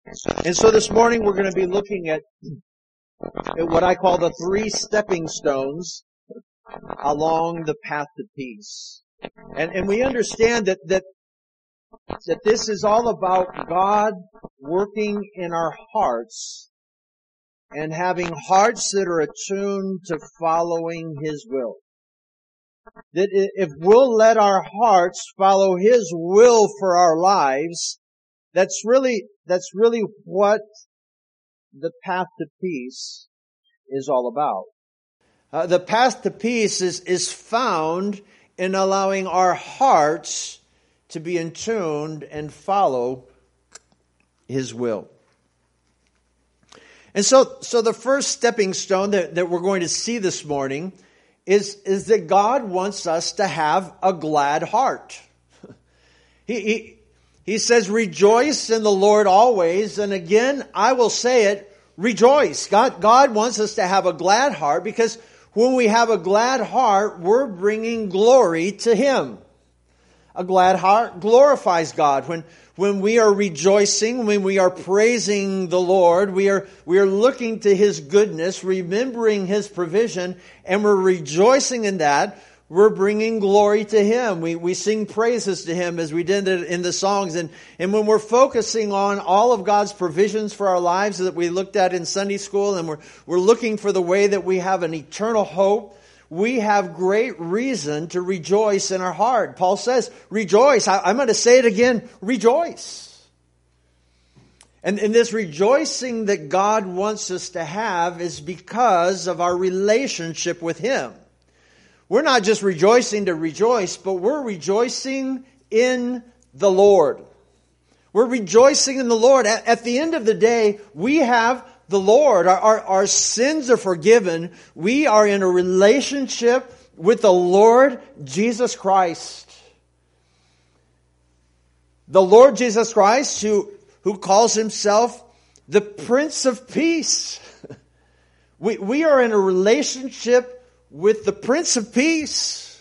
And so this morning we're going to be looking at what I call the 3 stepping stones along the path to peace. And we understand that this is all about God working in our hearts and having hearts that are attuned to following His will. That if we'll let our hearts follow His will for our lives, that's really what the path to peace is all about. The path to peace is found in allowing our hearts to be in tune and follow His will. And so the first stepping stone that we're going to see this morning is that God wants us to have a glad heart. He says, rejoice in the Lord always. And again, I will say it, rejoice. God wants us to have a glad heart, because when we have a glad heart, we're bringing glory to Him. A glad heart glorifies God. When we are rejoicing, when we are praising the Lord, we are looking to His goodness, remembering His provision, and we're rejoicing in that. We're bringing glory to Him. We sing praises to Him as we did in the songs. And when we're focusing on all of God's provisions for our lives that we looked at in Sunday school, and we're looking for the way that we have an eternal hope, we have great reason to rejoice in our heart. Paul says, rejoice. I'm going to say it again, rejoice. And this rejoicing that God wants us to have is because of our relationship with Him. We're not just rejoicing to rejoice, but we're rejoicing in the Lord. We're rejoicing in the Lord. At the end of the day, we have the Lord. Our sins are forgiven. We are in a relationship with the Lord Jesus Christ. The Lord Jesus Christ, who calls Himself the Prince of Peace. We are in a relationship with the Prince of Peace.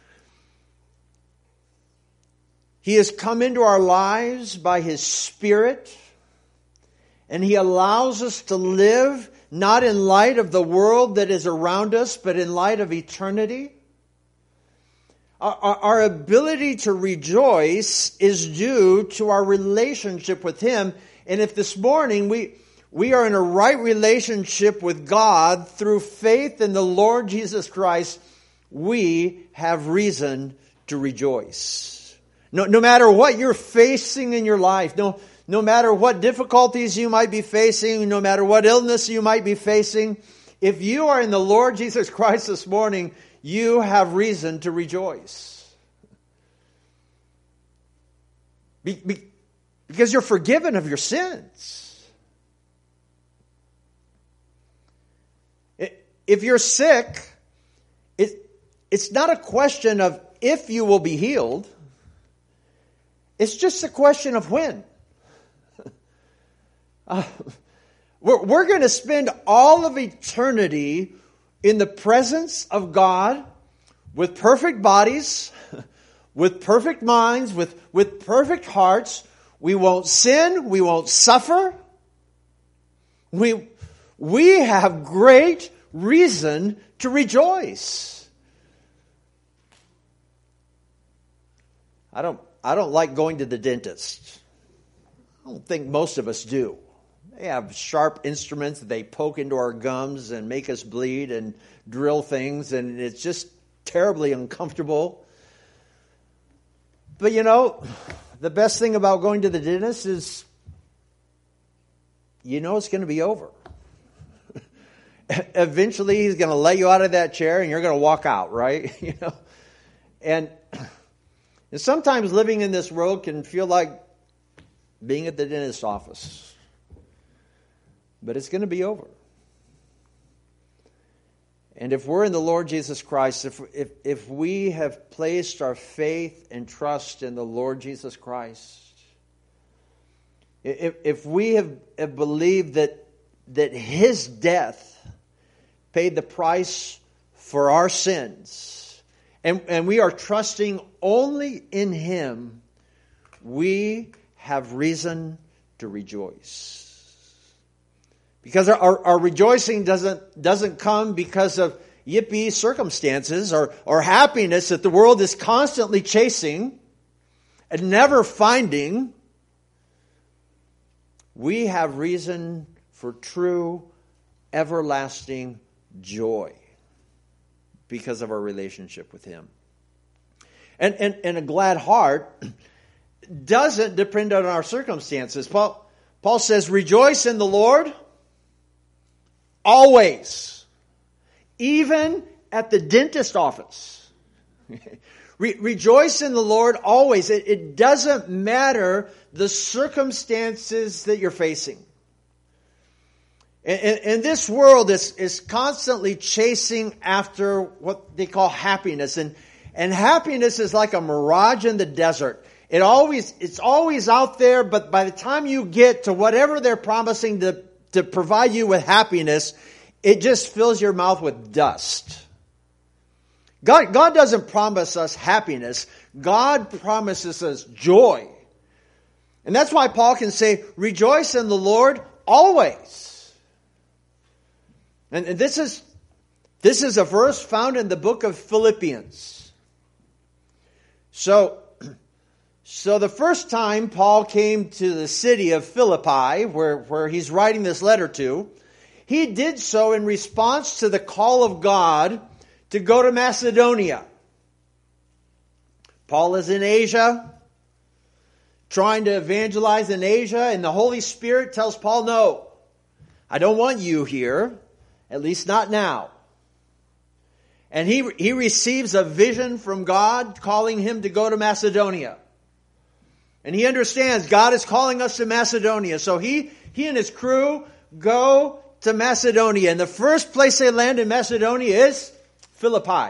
He has come into our lives by His Spirit, and He allows us to live not in light of the world that is around us, but in light of eternity. Our ability to rejoice is due to our relationship with Him. And if this morning we are in a right relationship with God through faith in the Lord Jesus Christ, we have reason to rejoice. No matter what you're facing in your life, no matter what difficulties you might be facing, no matter what illness you might be facing, if you are in the Lord Jesus Christ this morning, you have reason to rejoice. Because you're forgiven of your sins. If you're sick, it's not a question of if you will be healed. It's just a question of when. We're going to spend all of eternity in the presence of God with perfect bodies, with perfect minds, with perfect hearts. We won't sin. We won't suffer. We have great reason to rejoice. I don't like going to the dentist. I don't think most of us do. They have sharp instruments that they poke into our gums and make us bleed and drill things, and it's just terribly uncomfortable. But the best thing about going to the dentist is it's going to be over. Eventually, he's going to let you out of that chair and you're going to walk out, right? And sometimes living in this world can feel like being at the dentist's office. But it's going to be over. And if we're in the Lord Jesus Christ, if we have placed our faith and trust in the Lord Jesus Christ, if we have believed that His death paid the price for our sins, and we are trusting only in Him, we have reason to rejoice. Because our rejoicing doesn't come because of yippee circumstances or happiness that the world is constantly chasing and never finding. We have reason for true, everlasting joy because of our relationship with Him. And a glad heart doesn't depend on our circumstances. Paul says, rejoice in the Lord always, even at the dentist office. Rejoice in the Lord always. It doesn't matter the circumstances that you're facing. And this world is constantly chasing after what they call happiness. And happiness is like a mirage in the desert. It's always out there, but by the time you get to whatever they're promising to provide you with happiness, it just fills your mouth with dust. God doesn't promise us happiness. God promises us joy. And that's why Paul can say, rejoice in the Lord always. And this is a verse found in the book of Philippians. So the first time Paul came to the city of Philippi, where he's writing this letter to, he did so in response to the call of God to go to Macedonia. Paul is in Asia, trying to evangelize in Asia, and the Holy Spirit tells Paul, no, I don't want you here, at least not now. And he receives a vision from God calling him to go to Macedonia. And he understands God is calling us to Macedonia. So he and his crew go to Macedonia. And the first place they land in Macedonia is Philippi.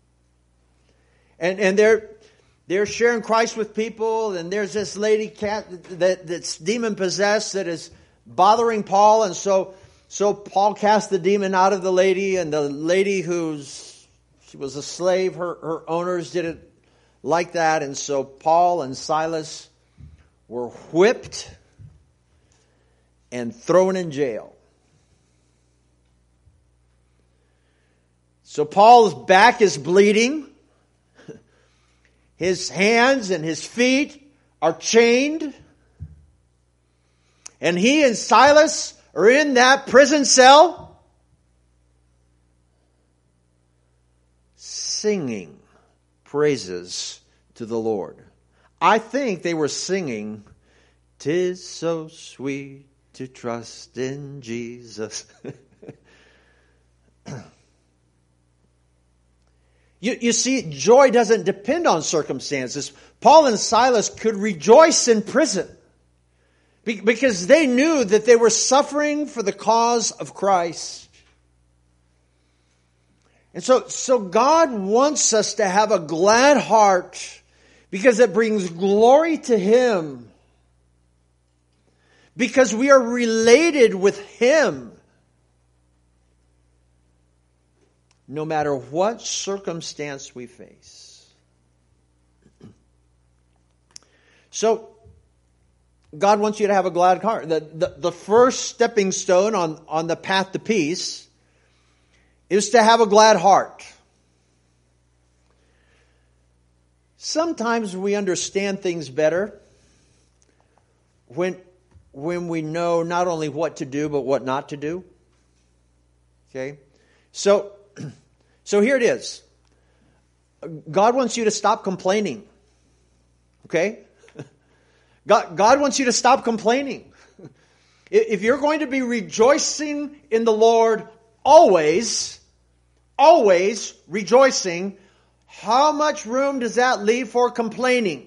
And they're sharing Christ with people. And there's this lady cat that's demon possessed that is bothering Paul. And so Paul cast the demon out of the lady. And the lady she was a slave, her owners didn't like that. And so Paul and Silas were whipped and thrown in jail. So Paul's back is bleeding. His hands and his feet are chained. And he and Silas are in that prison cell singing praises to the Lord. I think they were singing, "'Tis so sweet to trust in Jesus." You see, joy doesn't depend on circumstances. Paul and Silas could rejoice in prison because they knew that they were suffering for the cause of Christ. And so God wants us to have a glad heart because it brings glory to Him. Because we are related with Him. No matter what circumstance we face. So, God wants you to have a glad heart. The first stepping stone on the path to peace is to have a glad heart. Sometimes we understand things better when we know not only what to do, but what not to do. Okay? So here it is. God wants you to stop complaining. Okay? God wants you to stop complaining. If you're going to be rejoicing in the Lord always rejoicing, how much room does that leave for complaining?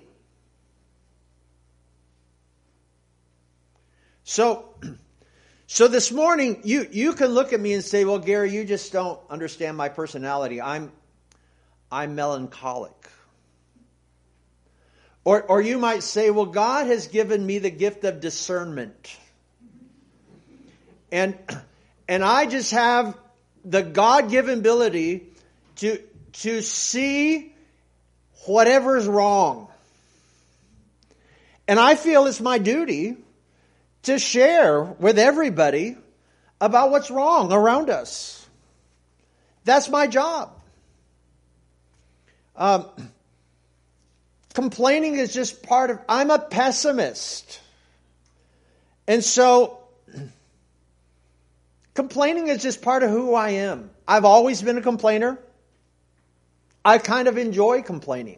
So this morning, you can look at me and say, well, Gary, you just don't understand my personality. I'm melancholic. Or you might say, well, God has given me the gift of discernment. And I just have the God-given ability to see whatever's wrong. And I feel it's my duty to share with everybody about what's wrong around us. That's my job. Complaining is just part of, I'm a pessimist. And so, complaining is just part of who I am. I've always been a complainer. I kind of enjoy complaining.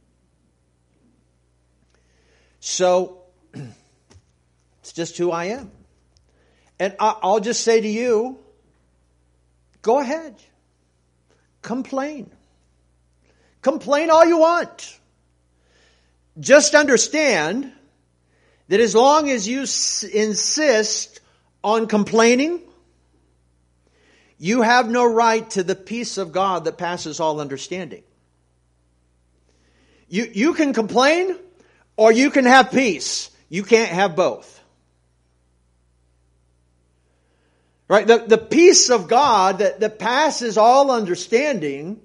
So, it's just who I am. And I'll just say to you, go ahead. Complain. Complain all you want. Just understand that as long as you insist on complaining, you have no right to the peace of God that passes all understanding. You can complain or you can have peace. You can't have both. Right? The peace of God that passes all understanding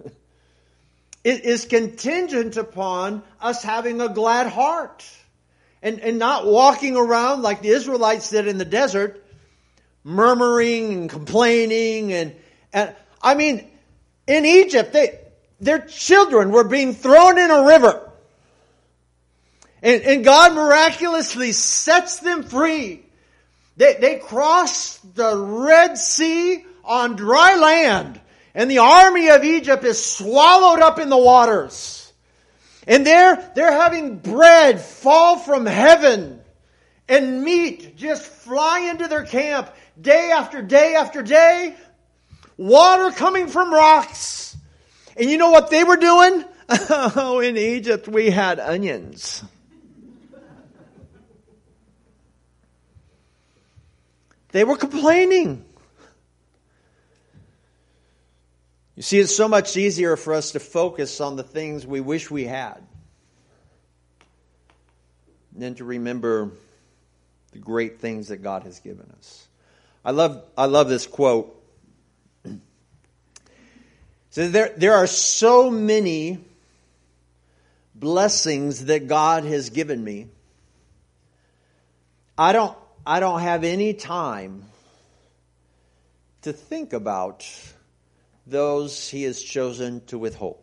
is contingent upon us having a glad heart and not walking around like the Israelites did in the desert, murmuring and complaining. And I mean, in Egypt, their children were being thrown in a river. And God miraculously sets them free. They crossed the Red Sea on dry land. And the army of Egypt is swallowed up in the waters. And they're having bread fall from heaven. And meat just fly into their camp day after day after day. Water coming from rocks. And you know what they were doing? Oh, in Egypt we had onions. They were complaining. You see, it's so much easier for us to focus on the things we wish we had than to remember the great things that God has given us. I love this quote. So there are so many blessings that God has given me. I don't have any time to think about those He has chosen to withhold.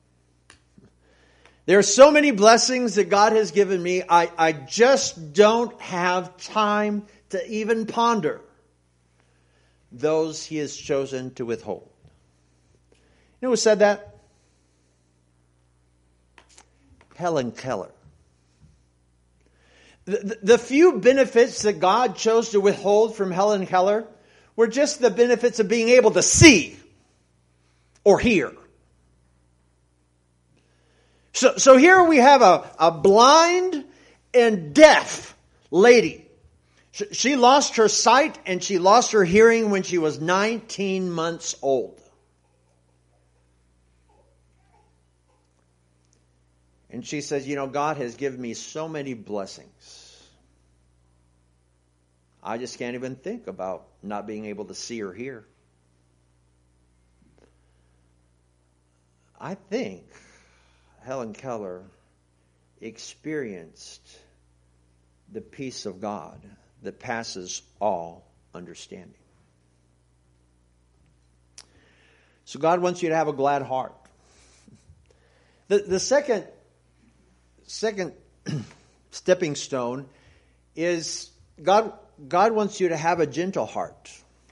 There are so many blessings that God has given me, I just don't have time to even ponder those He has chosen to withhold. You know who said that? Helen Keller. The few benefits that God chose to withhold from Helen Keller were just the benefits of being able to see or hear. So here we have a blind and deaf lady. She lost her sight and she lost her hearing when she was 19 months old. And she says, you know, God has given me so many blessings. I just can't even think about not being able to see or hear. I think Helen Keller experienced the peace of God that passes all understanding. So God wants you to have a glad heart. The second stepping stone is God wants you to have a gentle heart.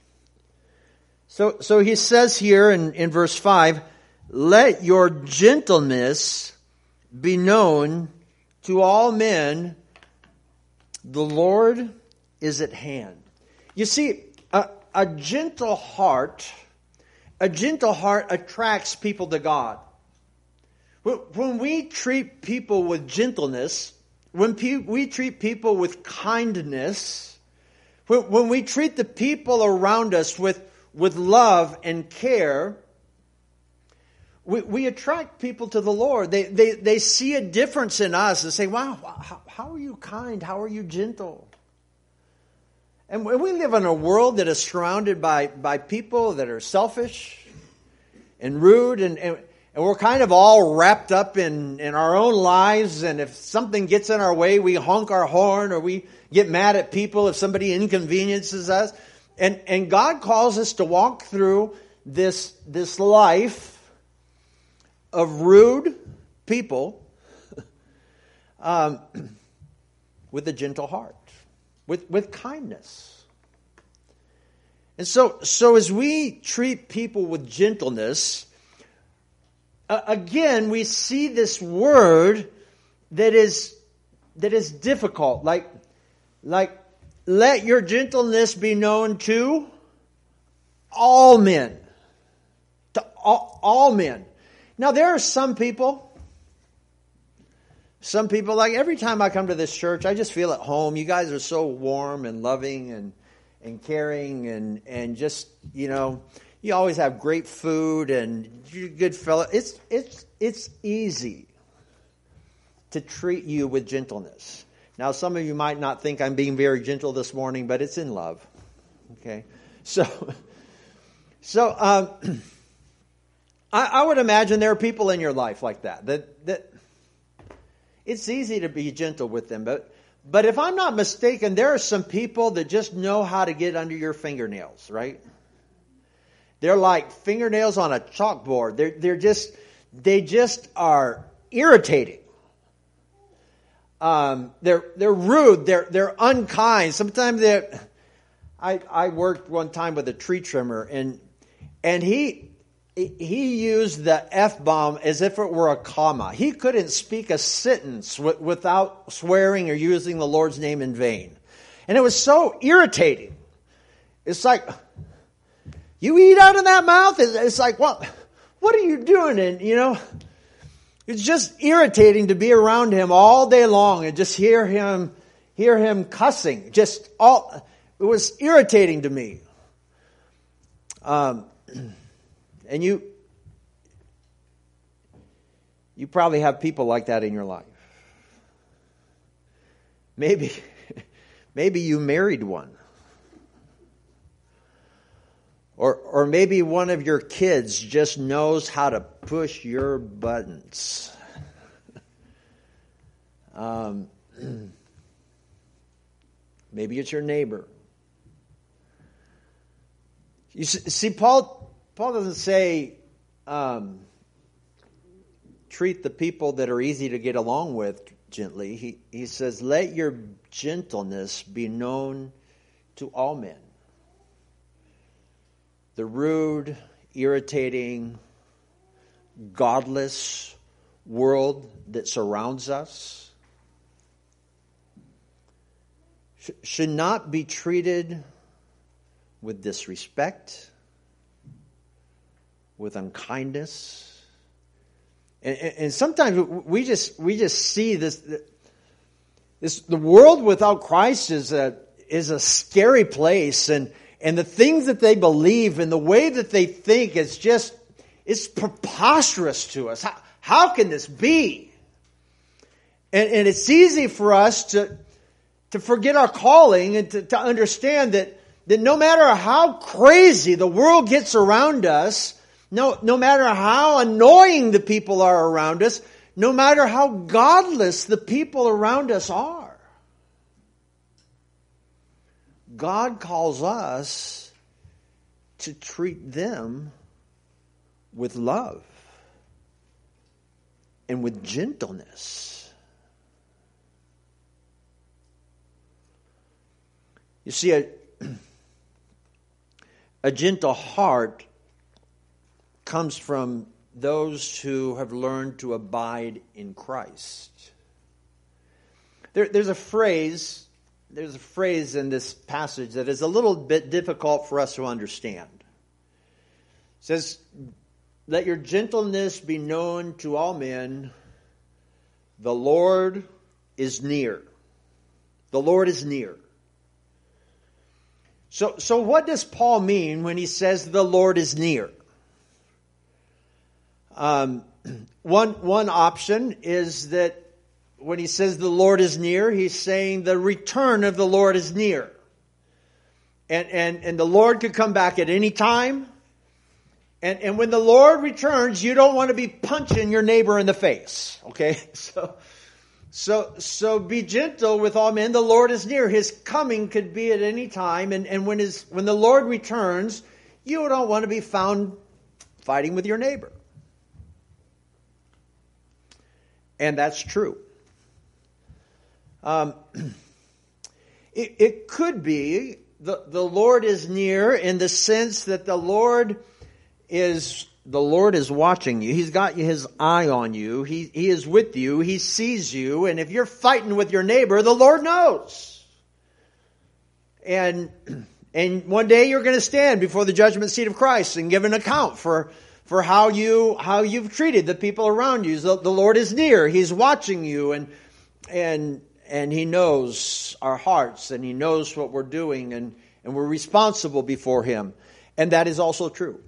So he says here in verse 5, let your gentleness be known to all men. The Lord is at hand. You see, a gentle heart attracts people to God. When we treat people with gentleness, when we treat people with kindness, when we treat the people around us with love and care, we attract people to the Lord. They see a difference in us and say, wow, how are you kind? How are you gentle? And we live in a world that is surrounded by people that are selfish and rude. and we're kind of all wrapped up in our own lives, and if something gets in our way, we honk our horn, or we get mad at people if somebody inconveniences us. And God calls us to walk through this life of rude people with a gentle heart, with kindness. And so as we treat people with gentleness, again, we see this word that is difficult. Like, let your gentleness be known to all men. To all men. Now, there are some people, like every time I come to this church, I just feel at home. You guys are so warm and loving and caring and just, you always have great food and you're a good fellow. It's easy to treat you with gentleness. Now, some of you might not think I'm being very gentle this morning, but it's in love. Okay? So I would imagine there are people in your life like that it's easy to be gentle with them. But if I'm not mistaken, there are some people that just know how to get under your fingernails, right? They're like fingernails on a chalkboard. They just are irritating. They're rude. They're unkind. Sometimes I worked one time with a tree trimmer, and he used the F-bomb as if it were a comma. He couldn't speak a sentence without swearing or using the Lord's name in vain. And it was so irritating. It's like, you eat out of that mouth? It's like, what are you doing? And, it's just irritating to be around him all day long and just hear him cussing. It was irritating to me. And you probably have people like that in your life. Maybe you married one. Or maybe one of your kids just knows how to push your buttons. Maybe it's your neighbor. You see, Paul doesn't say treat the people that are easy to get along with gently. He says, let your gentleness be known to all men. The rude, irritating, godless world that surrounds us should not be treated with disrespect, with unkindness. And sometimes we just see this the world without Christ is a scary place, and the things that they believe and the way that they think it's preposterous to us. How can this be? And it's easy for us to forget our calling and to understand that no matter how crazy the world gets around us, no matter how annoying the people are around us, no matter how godless the people around us are, God calls us to treat them with love and with gentleness. You see, a gentle heart comes from those who have learned to abide in Christ. There's a phrase in this passage that is a little bit difficult for us to understand. It says, let your gentleness be known to all men. The Lord is near. The Lord is near. So what does Paul mean when he says the Lord is near? One option is that when he says the Lord is near, he's saying the return of the Lord is near. And the Lord could come back at any time. And when the Lord returns, you don't want to be punching your neighbor in the face. Okay? So be gentle with all men. The Lord is near. His coming could be at any time. And when the Lord returns, you don't want to be found fighting with your neighbor. And that's true. It could be the Lord is near in the sense that the Lord is watching you. He's got his eye on you. He is with you. He sees you. And if you're fighting with your neighbor, the Lord knows. And one day you're going to stand before the judgment seat of Christ and give an account for how you've treated the people around you. The Lord is near. He's watching you, and He knows our hearts, and He knows what we're doing, and we're responsible before Him. And that is also true.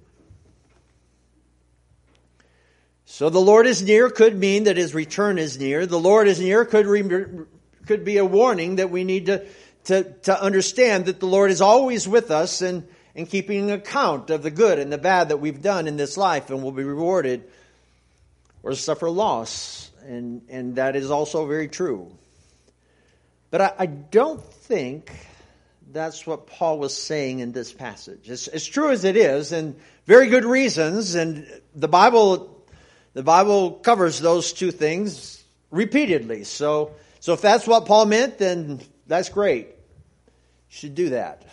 So the Lord is near could mean that His return is near. The Lord is near could be a warning that we need to understand that the Lord is always with us and keeping account of the good and the bad that we've done in this life, and will be rewarded or suffer loss. And that is also very true. But I don't think that's what Paul was saying in this passage. As true as it is, and very good reasons, and the Bible covers those two things repeatedly. So if that's what Paul meant, then that's great. You should do that.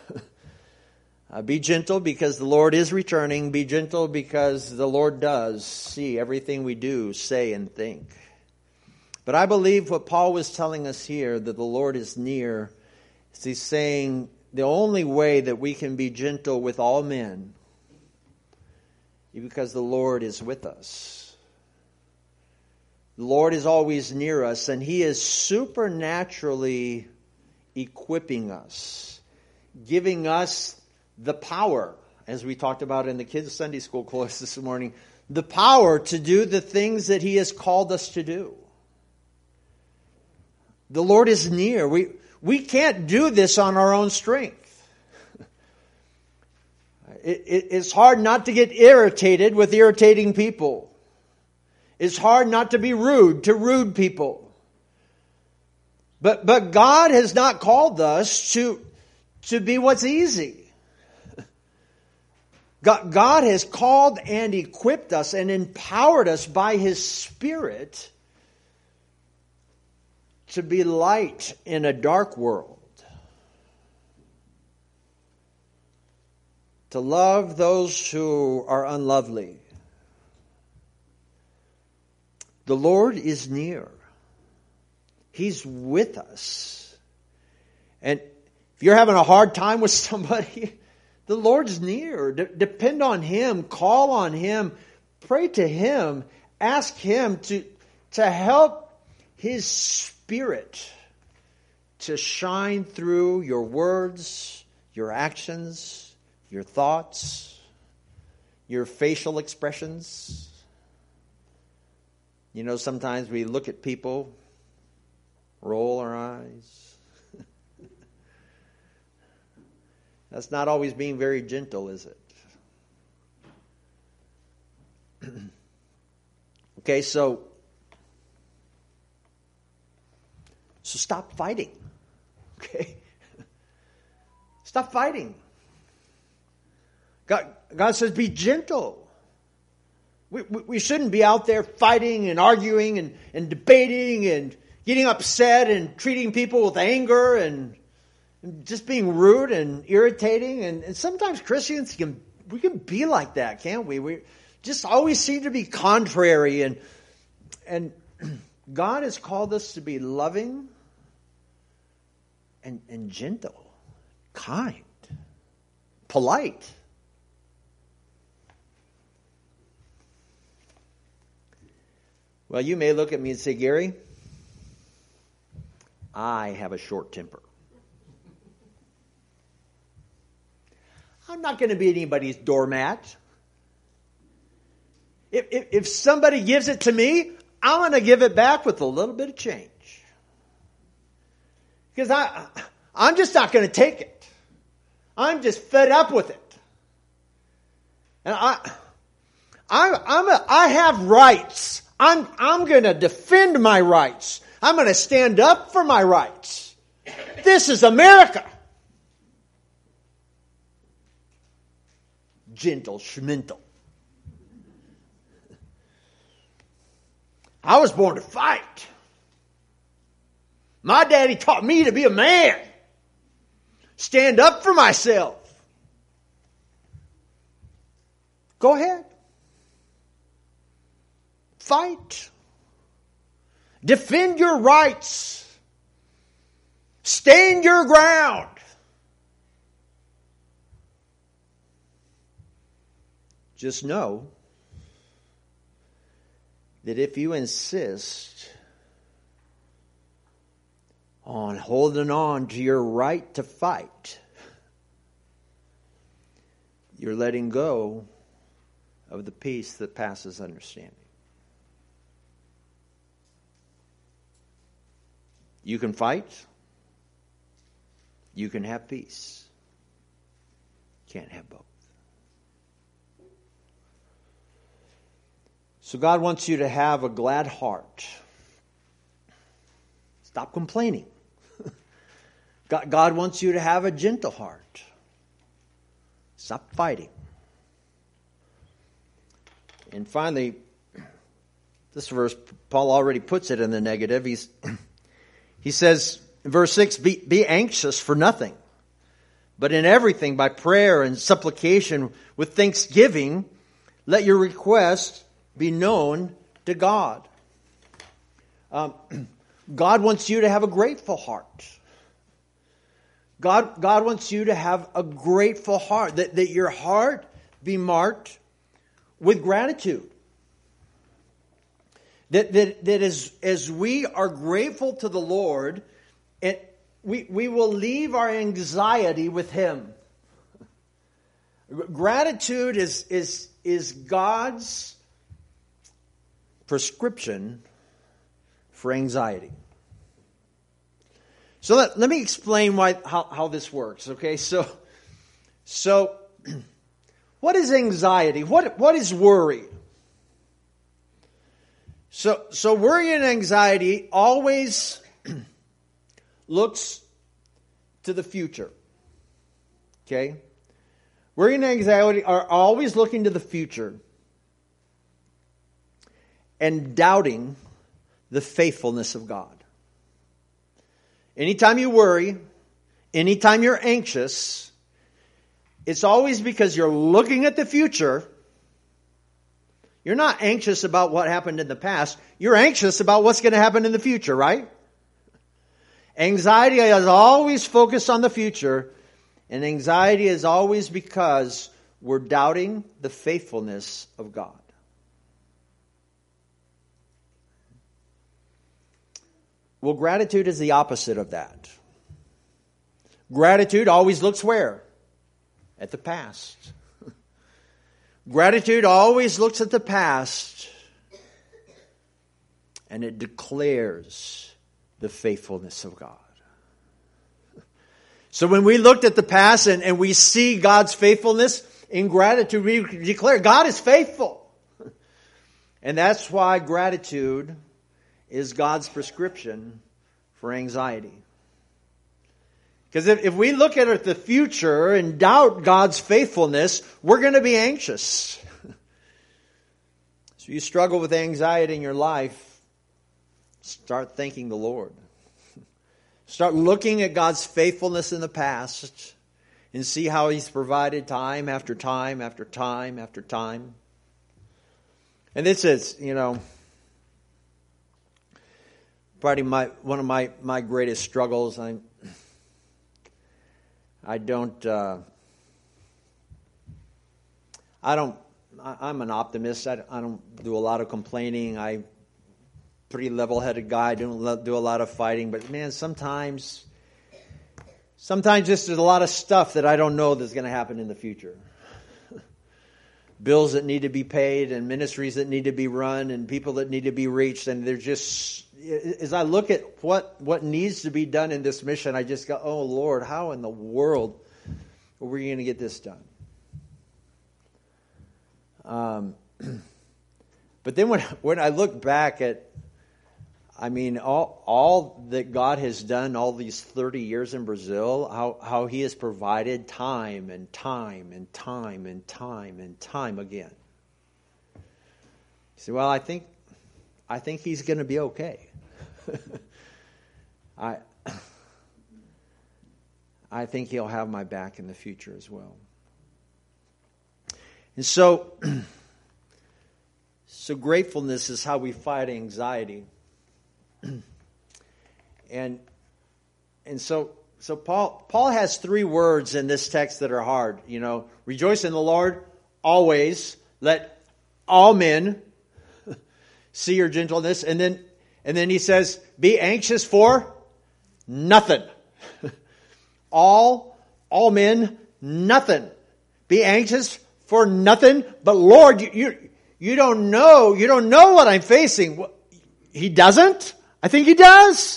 Be gentle because the Lord is returning. Be gentle because the Lord does see everything we do, say, and think. But I believe what Paul was telling us here, that the Lord is near, is he's saying the only way that we can be gentle with all men is because the Lord is with us. The Lord is always near us, and He is supernaturally equipping us, giving us the power, as we talked about in the kids' Sunday school course this morning, the power to do the things that He has called us to do. The Lord is near. We can't do this on our own strength. It's hard not to get irritated with irritating people. It's hard not to be rude to rude people. But God has not called us to be what's easy. God has called and equipped us and empowered us by His Spirit to be light in a dark world. To love those who are unlovely. The Lord is near. He's with us. And if you're having a hard time with somebody, the Lord's near. Depend on Him. Call on Him. Pray to Him. Ask Him to help His Spirit to shine through your words, your actions, your thoughts, your facial expressions. You know, sometimes we look at people, roll our eyes. That's not always being very gentle, is it? Okay, so stop fighting. Okay? Stop fighting. God says be gentle. We shouldn't be out there fighting and arguing and debating and getting upset and treating people with anger and just being rude and irritating. And sometimes Christians we can be like that, can't we? We just always seem to be contrary. And God has called us to be loving and gentle, kind, polite. Well, you may look at me and say, Gary, I have a short temper. I'm not going to be anybody's doormat. If somebody gives it to me, I'm going to give it back with a little bit of change. Because I'm just not going to take it. I'm just fed up with it. And I have rights. I'm going to defend my rights. I'm going to stand up for my rights. This is America. Gentle schmintel. I was born to fight. My daddy taught me to be a man. Stand up for myself. Go ahead. Fight. Defend your rights. Stand your ground. Just know that if you insist on holding on to your right to fight, you're letting go of the peace that passes understanding. You can fight. You can have peace. Can't have both. So God wants you to have a glad heart. Stop complaining. God wants you to have a gentle heart. Stop fighting. And finally, this verse, Paul already puts it in the negative. He says in verse 6, be anxious for nothing, but in everything by prayer and supplication with thanksgiving, let your requests be known to God. God wants you to have a grateful heart. God wants you to have a grateful heart, that your heart be marked with gratitude. That as we are grateful to the Lord, we will leave our anxiety with Him. Gratitude is God's prescription for anxiety. So let me explain how this works. Okay, so what is anxiety? What is worry? So worry and anxiety always looks to the future. Okay? Worry and anxiety are always looking to the future and doubting the faithfulness of God. Anytime you worry, anytime you're anxious, it's always because you're looking at the future. You're not anxious about what happened in the past. You're anxious about what's going to happen in the future, right? Anxiety is always focused on the future, and anxiety is always because we're doubting the faithfulness of God. Well, gratitude is the opposite of that. Gratitude always looks where? At the past. Gratitude always looks at the past and it declares the faithfulness of God. So when we looked at the past and we see God's faithfulness, in gratitude we declare God is faithful. And that's why gratitude is God's prescription for anxiety. Because if we look at the future and doubt God's faithfulness, we're going to be anxious. So you struggle with anxiety in your life, start thanking the Lord. Start looking at God's faithfulness in the past and see how He's provided time after time after time after time. And this is, probably one of my greatest struggles. I'm an optimist. I don't do a lot of complaining. I'm a pretty level-headed guy. I don't do a lot of fighting. But man, sometimes just there's a lot of stuff that I don't know that's going to happen in the future. Bills that need to be paid and ministries that need to be run and people that need to be reached. And they're just, as I look at what needs to be done in this mission, I just go, oh Lord, how in the world are we going to get this done? But then when I look back at, all that God has done all these 30 years in Brazil, how He has provided time and time and time and time and time again. You say, well, I think He's going to be okay. I think He'll have my back in the future as well. And so gratefulness is how we fight anxiety. And so Paul has three words in this text that are hard. Rejoice in the Lord always. Let all men see your gentleness. And then he says, be anxious for nothing. All men, nothing. Be anxious for nothing. But Lord, you don't know what I'm facing. He doesn't? I think He does.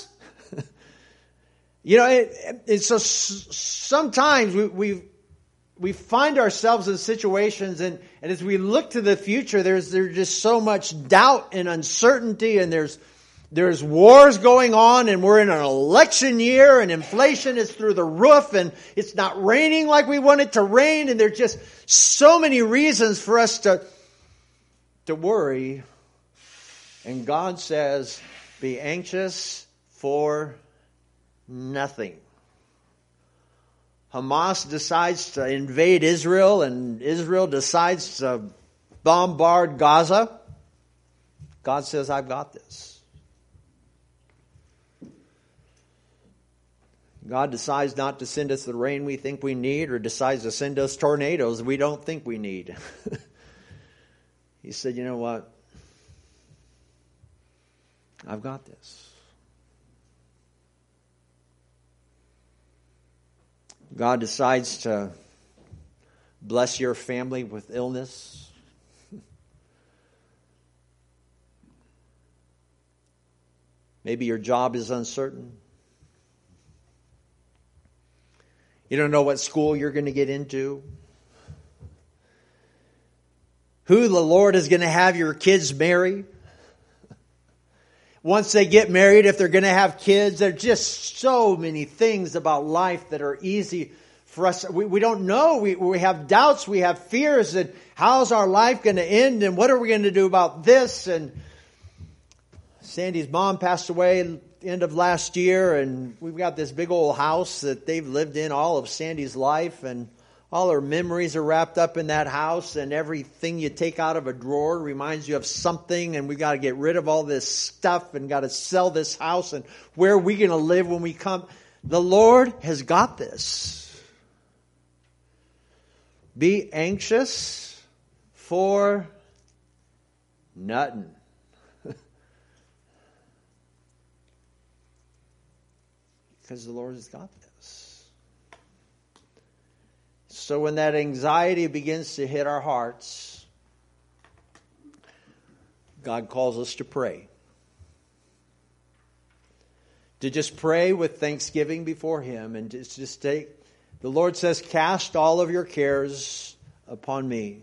So sometimes we find ourselves in situations, and as we look to the future, there's just so much doubt and uncertainty, and there's wars going on, and we're in an election year, and inflation is through the roof, and it's not raining like we want it to rain, and there's just so many reasons for us to worry. And God says, be anxious for nothing. Hamas decides to invade Israel, and Israel decides to bombard Gaza. God says, I've got this. God decides not to send us the rain we think we need, or decides to send us tornadoes we don't think we need. He said, you know what? I've got this. God decides to bless your family with illness. Maybe your job is uncertain. You don't know what school you're going to get into. Who the Lord is going to have your kids marry. Once they get married, if they're going to have kids, there's just so many things about life that are easy for us. We don't know. We have doubts. We have fears. And how's our life going to end? And what are we going to do about this? And Sandy's mom passed away at the end of last year. And we've got this big old house that they've lived in all of Sandy's life. And all her memories are wrapped up in that house, and everything you take out of a drawer reminds you of something, and we've got to get rid of all this stuff and got to sell this house, and where are we going to live when we come? The Lord has got this. Be anxious for nothing. Because the Lord has got this. So when that anxiety begins to hit our hearts, God calls us to pray. To just pray with thanksgiving before Him, and just take, the Lord says, cast all of your cares upon me,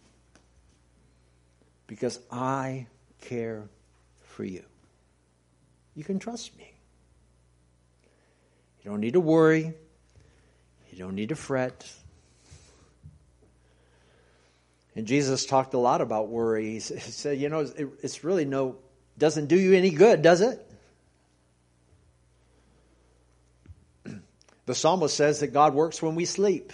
because I care for you. You can trust me. You don't need to worry. You don't need to fret. And Jesus talked a lot about worry. He said, it's really doesn't do you any good, does it? The psalmist says that God works when we sleep.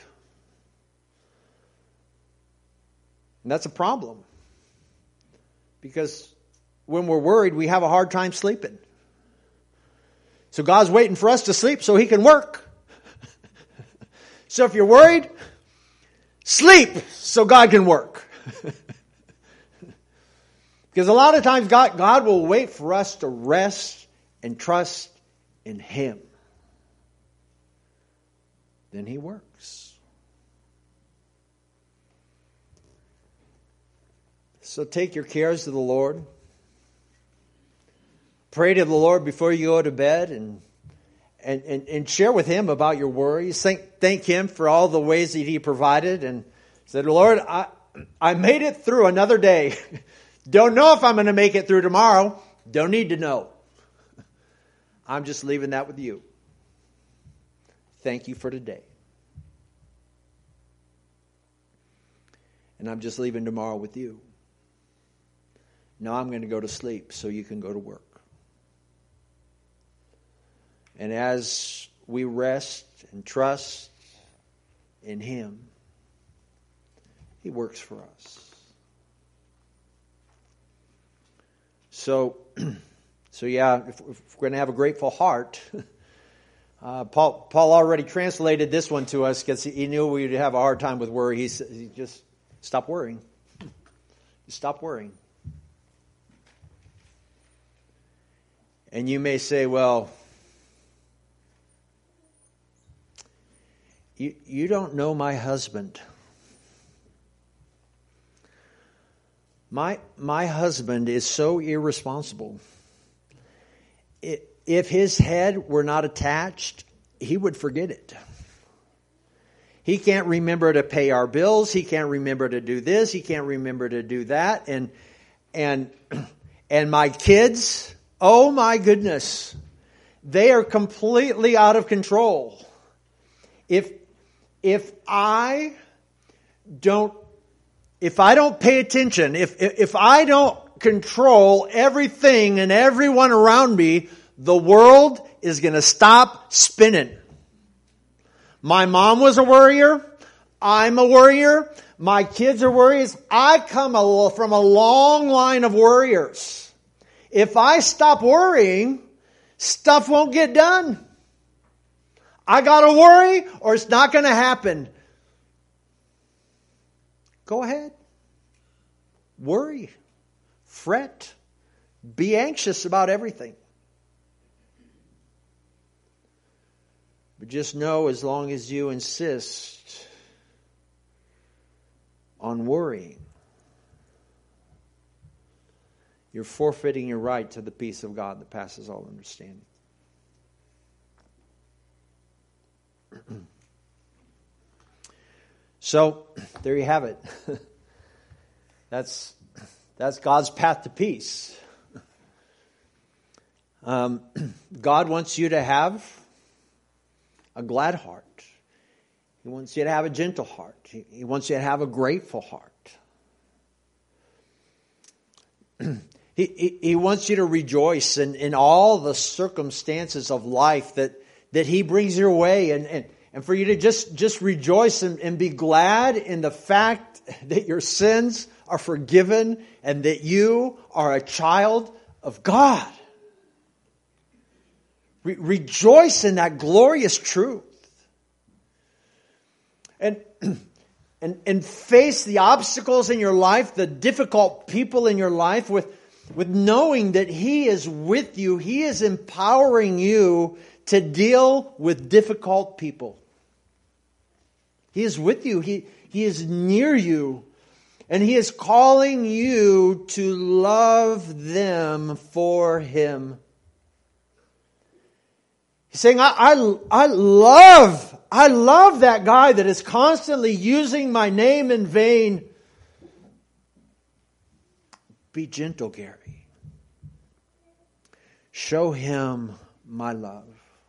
And that's a problem. Because when we're worried, we have a hard time sleeping. So God's waiting for us to sleep so He can work. So if you're worried, sleep so God can work. Because a lot of times God will wait for us to rest and trust in Him. Then He works. So take your cares to the Lord. Pray to the Lord before you go to bed, and share with Him about your worries. Thank Him for all the ways that He provided, and said, Lord, I made it through another day. Don't know if I'm going to make it through tomorrow. Don't need to know. I'm just leaving that with you. Thank you for today. And I'm just leaving tomorrow with you. Now I'm going to go to sleep so you can go to work. And as we rest and trust in Him, He works for us. So yeah, if we're going to have a grateful heart, Paul already translated this one to us because he knew we'd have a hard time with worry. He just stop worrying. Stop worrying. And you may say, well, you don't know my husband. My husband is so irresponsible. If his head were not attached, he would forget it. He can't remember to pay our bills. He can't remember to do this. He can't remember to do that. And my kids, oh my goodness, they are completely out of control. If I don't pay attention, if I don't control everything and everyone around me, the world is going to stop spinning. My mom was a worrier. I'm a worrier. My kids are worriers. I come from a long line of worriers. If I stop worrying, stuff won't get done. I got to worry or it's not going to happen. Go ahead. Worry. Fret. Be anxious about everything. But just know, as long as you insist on worrying, you're forfeiting your right to the peace of God that passes all understanding. So, there you have it. That's God's path to peace. God wants you to have a glad heart. He wants you to have a gentle heart. He wants you to have a grateful heart. He wants you to rejoice in all the circumstances of life that He brings your way, and for you to just rejoice and be glad in the fact that your sins are forgiven and that you are a child of God. Rejoice in that glorious truth. And face the obstacles in your life, the difficult people in your life with knowing that He is with you. He is empowering you to deal with difficult people. He is with you. He is near you. And He is calling you to love them for Him. He's saying, I love that guy that is constantly using my name in vain. Be gentle, Gary. Show him my love.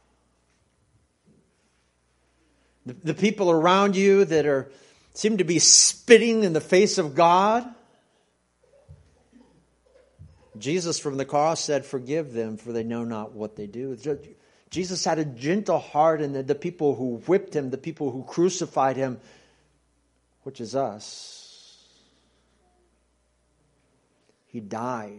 The people around you that seem to be spitting in the face of God, Jesus from the cross said, forgive them, for they know not what they do. Jesus had a gentle heart, and the people who whipped Him, the people who crucified Him, which is us, He died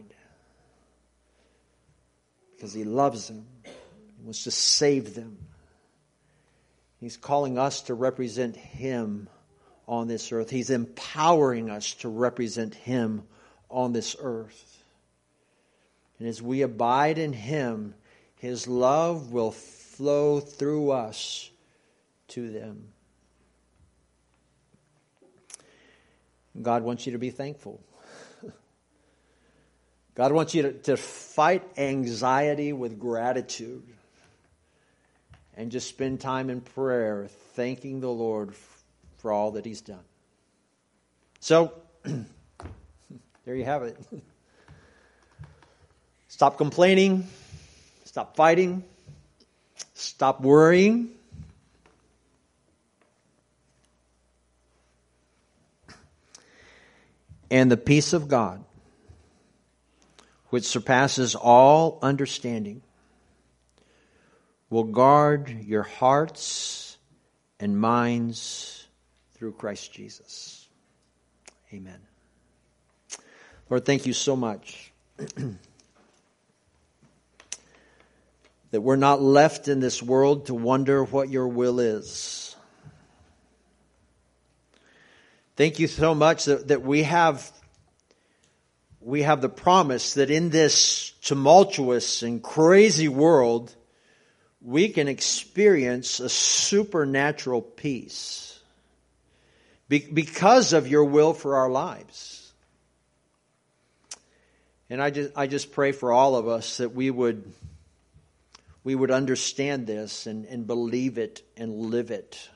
because He loves them. He wants to save them. He's calling us to represent Him on this earth. He's empowering us to represent Him on this earth. And as we abide in Him, His love will flow through us to them. God wants you to be thankful. God wants you to fight anxiety with gratitude. And just spend time in prayer, thanking the Lord for all that He's done. So, there you have it. Stop complaining. Stop fighting. Stop worrying. And the peace of God, which surpasses all understanding, will guard your hearts and minds through Christ Jesus. Amen. Lord, thank you so much that we're not left in this world to wonder what your will is. Thank you so much that we have the promise that in this tumultuous and crazy world, we can experience a supernatural peace because of your will for our lives. And I just pray for all of us that we would understand this and believe it and live it.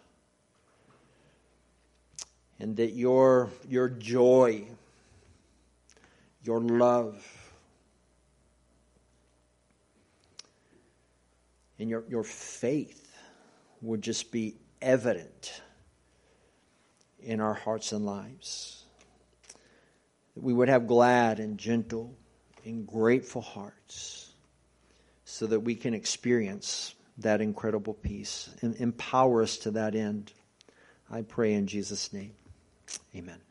And that your joy, your love, and your faith would just be evident in our hearts and lives. That we would have glad and gentle and grateful hearts so that we can experience that incredible peace and empower us to that end. I pray in Jesus' name. Amen.